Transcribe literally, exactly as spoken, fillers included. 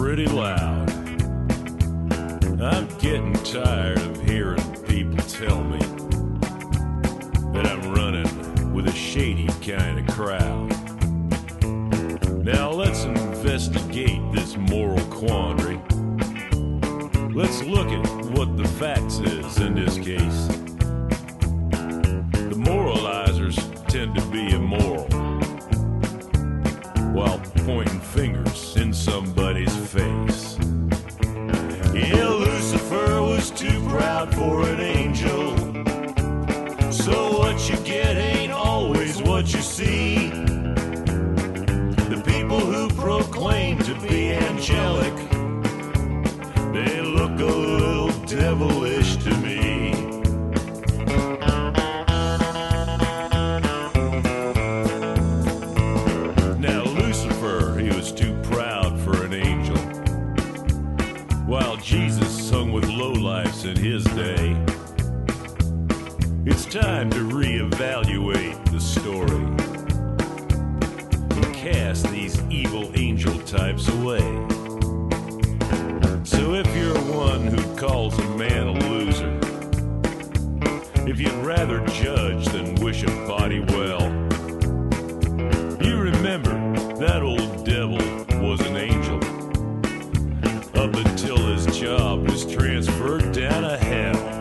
pretty loud. I'm getting tired of hearing people tell me that I'm running with a shady kind of crowd. Now let's investigate this moral quandary. Let's look at what the facts is in this case. The moralizers tend to be immoral while pointing fingers in somebody's face. Yeah, Lucifer was too proud for an angel. So what you get ain't always what you see. The people who proclaim to be angelic, they look a little devilish to me. Now Lucifer, he was too proud for an angel, while Jesus hung with lowlifes in his day. It's time to reevaluate the story and cast these evil angel types away. So if you're one who calls a man a loser, if you'd rather judge than wish a body well, you remember that old devil was an angel up until his job was transferred down to hell.